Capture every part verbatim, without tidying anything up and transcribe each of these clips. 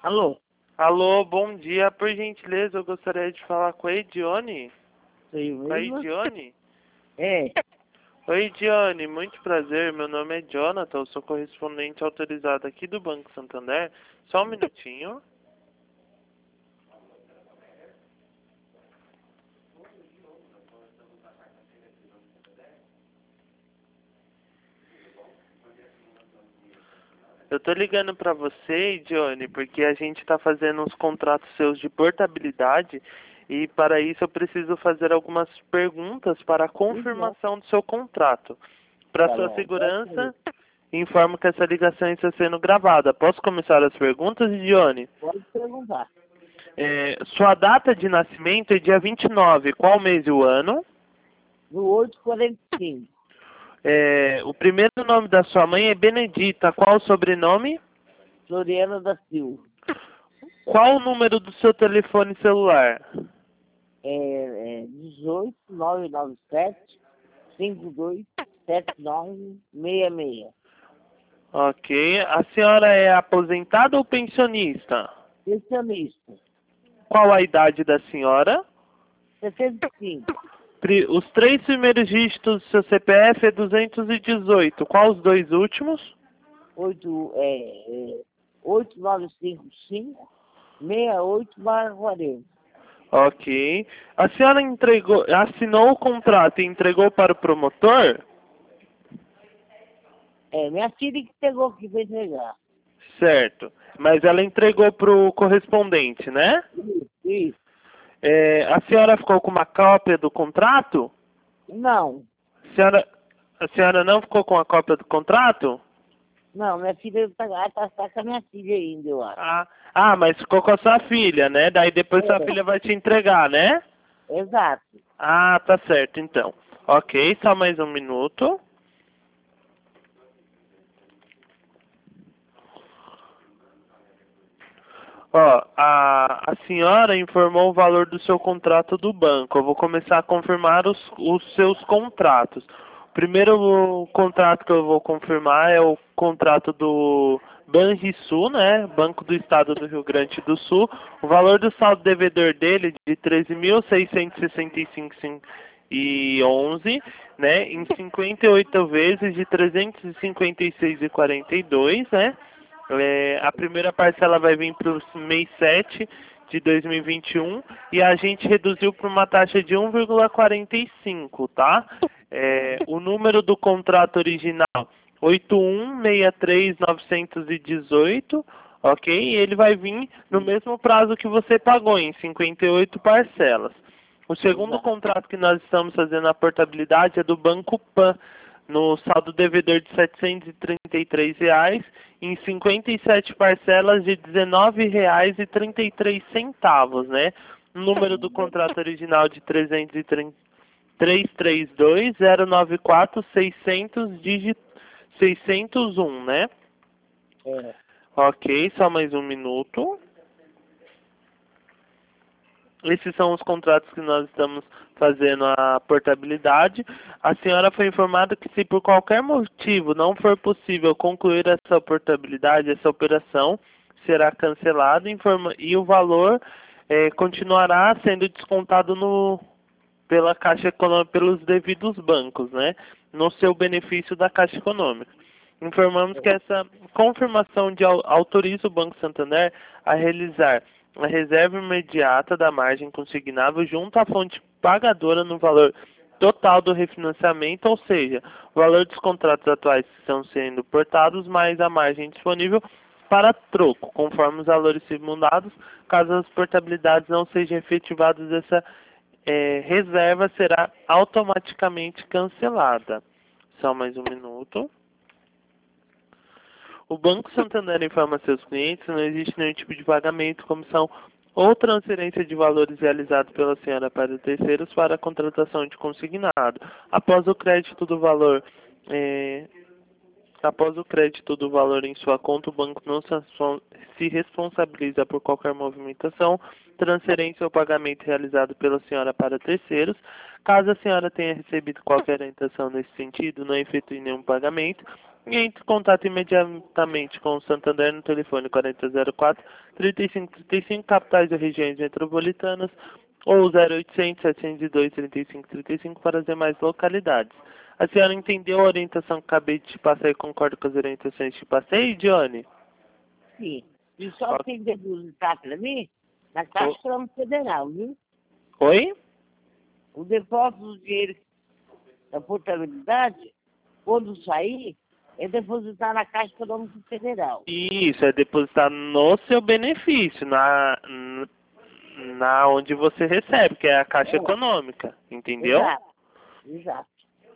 Alô? Alô, bom dia. Por gentileza, eu gostaria de falar com a Edione. Sei Com a mesmo? Edione? É, Oi, Edione. Muito prazer. Meu nome é Jonathan. Eu sou correspondente autorizado aqui do Banco Santander. Só um minutinho. Eu tô ligando pra você, Edione, porque a gente tá fazendo uns contratos seus de portabilidade e para isso eu preciso fazer algumas perguntas para a confirmação do seu contrato. Para tá sua bom. segurança, informo que essa ligação está sendo gravada. Posso começar as perguntas, Edione? Pode perguntar. É, sua data de nascimento é dia vinte e nove. Qual mês e o ano? No oito quarenta e cinco. É, o primeiro nome da sua mãe é Benedita. Qual o sobrenome? Floriana da Silva. Qual o número do seu telefone celular? É, é dezoito, nove nove sete, cinco dois, sete nove, seis seis. Ok. A senhora é aposentada ou pensionista? Pensionista. Qual a idade da senhora? sessenta e cinco. Pri- Os três primeiros dígitos do seu C P F é duzentos e dezoito. Qual os dois últimos? oito, é, é, oito nove cinco cinco, seis oito quarenta. Ok. A senhora entregou, assinou o contrato e entregou para o promotor? É, minha filha que pegou aqui para entregar. Certo. Mas ela entregou para o correspondente, né? Isso, isso. É, a senhora ficou com uma cópia do contrato? Não, A senhora, a senhora não ficou com a cópia do contrato? não, minha filha está tá, tá com a minha filha ainda, eu acho. Ah, ah, mas ficou com a sua filha, né? Daí depois sua É, filha vai te entregar, né? exato. Ah, tá certo, então. Ok, só mais um minuto. Ó, a, a senhora informou o valor do seu contrato do banco. Eu vou começar a confirmar os, os seus contratos. O primeiro contrato que eu vou confirmar é o contrato do Banrisul, né? Banco do Estado do Rio Grande do Sul. O valor do saldo devedor dele é de treze mil seiscentos e sessenta e cinco e onze, né? Em cinquenta e oito vezes de trezentos e cinquenta e seis e quarenta e dois, né? É, a primeira parcela vai vir para o mês sete de dois mil e vinte e um e a gente reduziu para uma taxa de um vírgula quarenta e cinco, tá? É, o número do contrato original oito um seis três nove um oito, ok? E ele vai vir no mesmo prazo que você pagou, em cinquenta e oito parcelas. O segundo Exato. contrato que nós estamos fazendo a portabilidade é do Banco Pan, no saldo devedor de setecentos e trinta e três reais, em cinquenta e sete parcelas de dezenove reais e trinta e três centavos, né? O número do contrato original de trezentos e trinta, trezentos e trinta e dois, zero nove quatro, seiscentos, dígito seiscentos e um, né? É. Ok, só mais um minuto. Esses são os contratos que nós estamos fazendo a portabilidade. A senhora foi informada que se por qualquer motivo não for possível concluir essa portabilidade, essa operação será cancelada informa e o valor eh, continuará sendo descontado no, pela Caixa Econômica, pelos devidos bancos, né? No seu benefício da Caixa Econômica. Informamos que essa confirmação de au- autoriza o Banco Santander a realizar a reserva imediata da margem consignável junto à fonte pagadora no valor total do refinanciamento, ou seja, o valor dos contratos atuais que estão sendo portados mais a margem disponível para troco, conforme os valores simulados, caso as portabilidades não sejam efetivadas, essa eh, reserva será automaticamente cancelada. Só mais um minuto. O Banco Santander informa a seus clientes que não existe nenhum tipo de pagamento, comissão ou transferência de valores realizado pela senhora para terceiros para a contratação de consignado. Após o crédito do valor, eh, após o crédito do valor em sua conta, o banco não se responsabiliza por qualquer movimentação, transferência ou pagamento realizado pela senhora para terceiros. Caso a senhora tenha recebido qualquer orientação nesse sentido, não efetue nenhum pagamento, e entre em contato imediatamente com o Santander no telefone quarenta zero quatro, trinta e cinco trinta e cinco, capitais e regiões metropolitanas, ou zero oitocentos, setecentos e dois, trinta e cinco trinta e cinco para as demais localidades. A senhora entendeu a orientação que acabei de te passar e concorda com as orientações que te passei, Johnny? Sim. E só tem que depositar para mim na Caixa Econômica Federal, viu? Oi? O depósito do dinheiro da portabilidade, quando sair, é depositar na Caixa Econômica Federal. Isso, é depositar no seu benefício, na, na onde você recebe, que é a Caixa É. Econômica, entendeu? Exato, exato.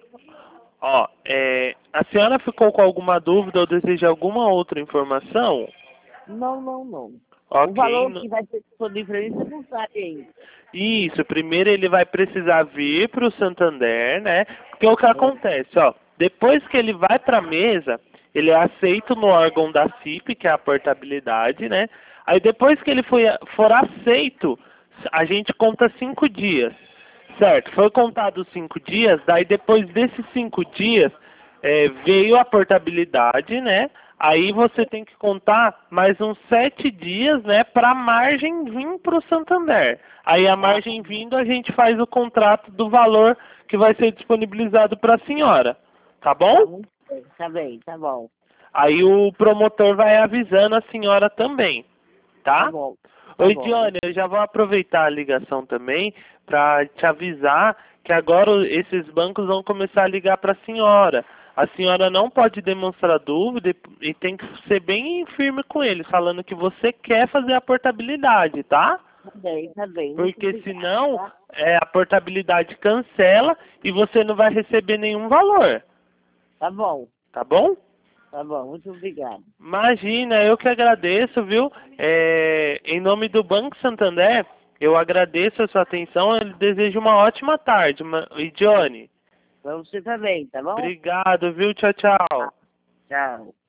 Ó, é, a senhora ficou com alguma dúvida ou deseja alguma outra informação? Não, não, não. Ok. O valor que vai ser disponível para mim, você não sabe ainda. Isso, primeiro ele vai precisar vir para o Santander, né? Porque o que acontece, ó, depois que ele vai para a mesa, ele é aceito no órgão da C I P, que é a portabilidade, né? Aí depois que ele foi, for aceito, a gente conta cinco dias, certo? Foi contado cinco dias, daí depois desses cinco dias é, veio a portabilidade, né? Aí você tem que contar mais uns sete dias, né, para a margem vir para o Santander. Aí a margem vindo, a gente faz o contrato do valor que vai ser disponibilizado para a senhora. Tá bom? Tá bem, tá bom. Aí o promotor vai avisando a senhora também, tá? Tá bom. Tá Oi, bom. Dione, eu já vou aproveitar a ligação também para te avisar que agora esses bancos vão começar a ligar para a senhora. A senhora não pode demonstrar dúvida e tem que ser bem firme com eles, falando que você quer fazer a portabilidade, tá? Tá bem, tá bem. Porque senão é, a portabilidade cancela e você não vai receber nenhum valor. Tá bom. Tá bom? Tá bom, muito obrigado. Imagina, eu que agradeço, viu? É, em nome do Banco Santander, eu agradeço a sua atenção e desejo uma ótima tarde. E Johnny? Pra você também, tá bom? Obrigado, viu? Tchau, tchau. Tchau.